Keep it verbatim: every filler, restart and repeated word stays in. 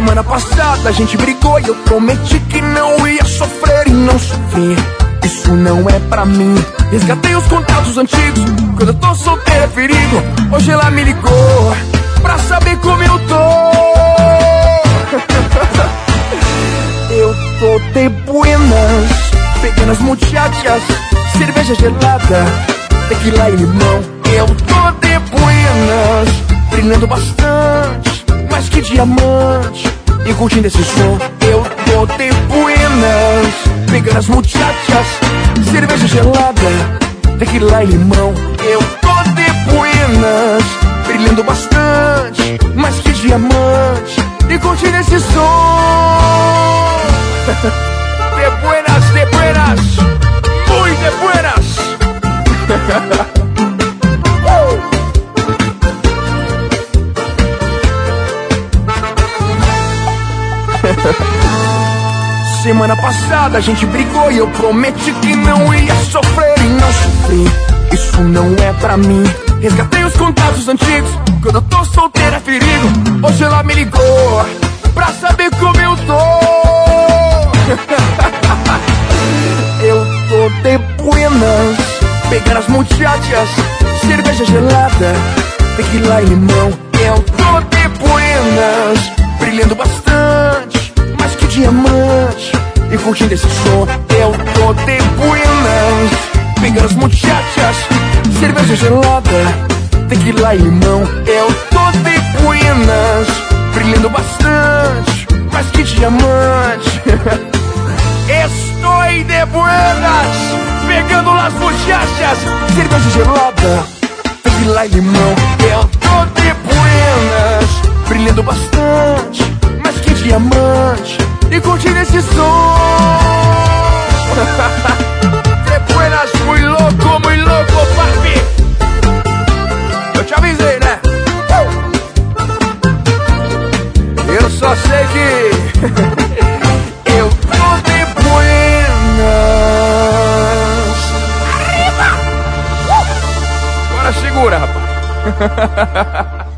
Semana passada a gente brigou e eu prometi que não ia sofrer e não sofri. Isso não é pra mim. Resgatei os contatos antigos. Quando eu tô solteiro é perigo. Hoje ela me ligou pra saber como eu tô. Eu tô de buenas, pegando as muchachas, cerveja gelada, tequila e limão. Eu tô de buenas, brilhando bastante, mais que diamante, e curtindo esse som. Eu tô de buenas, pegando as muchachas, cerveja gelada, tequila e limão. Eu tô de buenas, brilhando bastante, mais que diamante, e curtindo esse som. De buenas, de buenas, muy de buenas. Semana passada a gente brigou e eu prometi que não ia sofrer e não sofri. Isso não é pra mim. Resgatei os contatos antigos. Quando eu tô solteiro é perigo. Hoje ela me ligou pra saber como eu tô. Eu tô de buenas, pegando as muchachas, cerveja gelada, tequila e limão. Eu tô de buenas, brilhando bastante, mais que diamante, e curtindo esse som. Eu tô de buenas, pegando as muchachas, cerveja gelada, tequila e limão. Eu tô de buenas, brilhando bastante, mais que diamante. Estou de buenas, pegando las muchachas, cerveja gelada, tequila e limão. Eu tô de buenas, brilhando bastante, mais que diamante, e curtindo esse som. De buenas, muy louco, muy louco, papi. Eu te avisei, né? Eu só sei que eu tô de buenas. Arriba! Agora segura, rapaz.